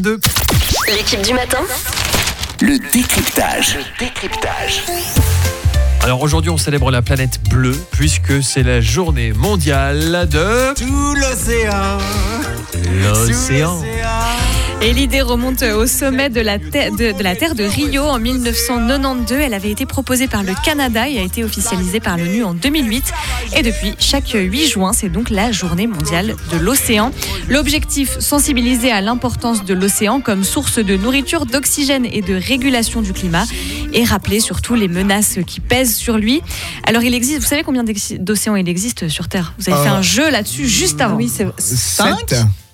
8h22. L'équipe du matin. Le décryptage. Alors aujourd'hui, on célèbre la planète bleue puisque c'est la journée mondiale de Tout l'océan. l'océan. Et l'idée remonte au sommet de la Terre de Rio en 1992. Elle avait été proposée par le Canada et a été officialisée par l'ONU en 2008. Et depuis, chaque 8 juin, c'est donc la journée mondiale de l'océan. L'objectif, sensibiliser à l'importance de l'océan comme source de nourriture, d'oxygène et de régulation du climat. Et rappeler surtout les menaces qui pèsent sur lui. Alors il existe, vous savez combien d'océans il existe sur Terre? Vous avez fait un jeu là-dessus juste avant. Oui, c'est 5.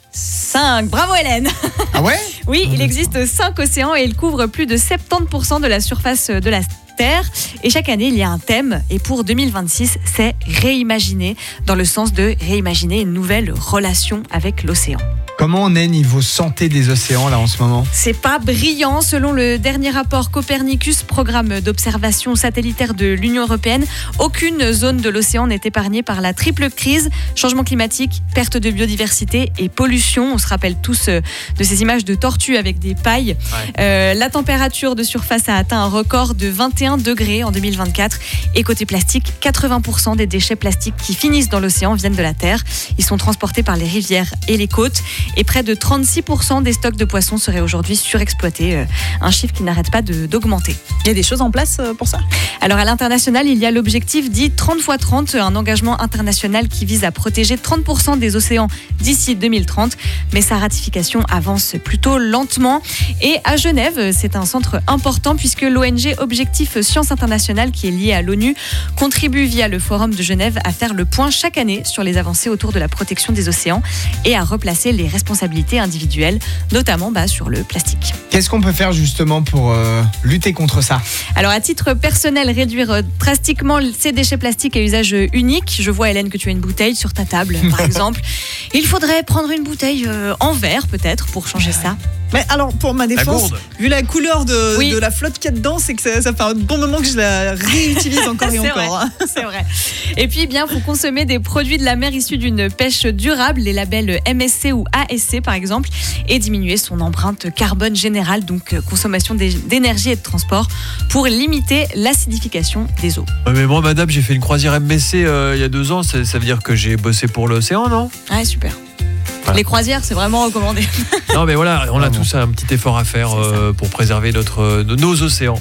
5, bravo Hélène. Ah ouais? Oui, il existe 5 océans et ils couvrent plus de 70% de la surface de la Terre. Et chaque année, il y a un thème. Et pour 2026, c'est réimaginer, dans le sens de réimaginer une nouvelle relation avec l'océan. Comment on est niveau santé des océans là en ce moment? C'est pas brillant. Selon le dernier rapport Copernicus, programme d'observation satellitaire de l'Union européenne, aucune zone de l'océan n'est épargnée par la triple crise, changement climatique, perte de biodiversité et pollution. On se rappelle tous de ces images de tortues avec des pailles. La température de surface a atteint un record de 21 degrés en 2024. Et côté plastique, 80% des déchets plastiques qui finissent dans l'océan viennent de la Terre. Ils sont transportés par les rivières et les côtes. Et près de 36% des stocks de poissons seraient aujourd'hui surexploités. Un chiffre qui n'arrête pas d'augmenter. Il y a des choses en place pour ça? Alors à l'international, il y a l'objectif dit 30 x 30, un engagement international qui vise à protéger 30% des océans d'ici 2030. Mais sa ratification avance plutôt lentement. Et à Genève, c'est un centre important puisque l'ONG Objectif Science Internationale, qui est liée à l'ONU, contribue via le Forum de Genève à faire le point chaque année sur les avancées autour de la protection des océans et à replacer les responsabilités individuelles, notamment sur le plastique. Qu'est-ce qu'on peut faire justement pour lutter contre ça? Alors à titre personnel, réduire drastiquement ces déchets plastiques à usage unique. Je vois Hélène que tu as une bouteille sur ta table par exemple. Il faudrait prendre une bouteille en verre peut-être pour changer ça. Mais alors, pour ma défense, vu la couleur de la flotte qu'il y a dedans, c'est que ça fait un bon moment que je la réutilise encore et encore. C'est vrai. Et puis, faut consommer des produits de la mer issus d'une pêche durable, les labels MSC ou ASC par exemple, et diminuer son empreinte carbone générale, donc consommation d'énergie et de transport, pour limiter l'acidification des eaux. Ouais, mais moi, madame, j'ai fait une croisière MSC il y a 2 ans. Ça veut dire que j'ai bossé pour l'océan, non? Ouais, super. Voilà. Les croisières, c'est vraiment recommandé. Non, mais voilà, on a tous un petit effort à faire pour préserver nos océans.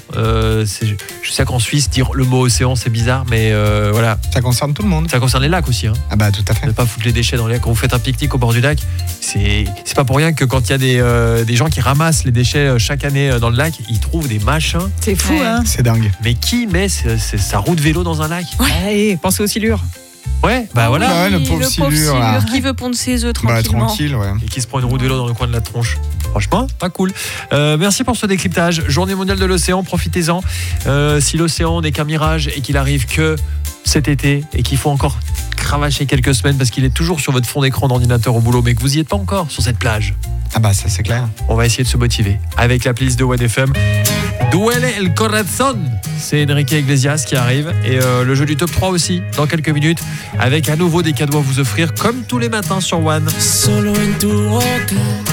Je sais qu'en Suisse, dire le mot océan, c'est bizarre, mais voilà. Ça concerne tout le monde. Ça concerne les lacs aussi. Hein. Ah bah tout à fait. Ne pas foutre les déchets dans les lacs. Quand vous faites un pique-nique au bord du lac, c'est pas pour rien que quand il y a des gens qui ramassent les déchets chaque année dans le lac, ils trouvent des machins. C'est fou, hein? C'est dingue. Mais qui met sa roue de vélo dans un lac? Ouais, pensez aux silures. Ouais, voilà. Ouais, le pauvre silure, là. qui veut pondre ses œufs tranquillement. Tranquille, ouais. Et qui se prend une roue de vélo dans le coin de la tronche. Franchement, pas cool. Merci pour ce décryptage. Journée mondiale de l'océan, profitez-en. Si l'océan n'est qu'un mirage et qu'il arrive que cet été et qu'il faut encore cravacher quelques semaines parce qu'il est toujours sur votre fond d'écran d'ordinateur au boulot, mais que vous n'y êtes pas encore sur cette plage. Ah bah ça c'est clair. On va essayer de se motiver avec la playlist de OneFM. Duele el corazón, c'est Enrique Iglesias qui arrive et le jeu du top 3 aussi dans quelques minutes avec à nouveau des cadeaux à vous offrir comme tous les matins sur One. Solo en tu boca.